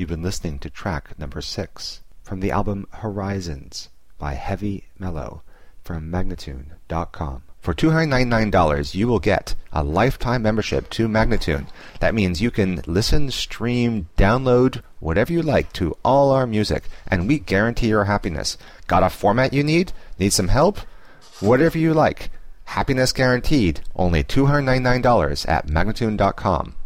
You've been listening to track number 6 from the album Horizons by Heavy Mellow from Magnatune.com. For $299, you will get a lifetime membership to Magnatune. That means you can listen, stream, download, whatever you like to all our music, and we guarantee your happiness. Got a format you need? Need some help? Whatever you like. Happiness guaranteed. Only $299 at Magnatune.com.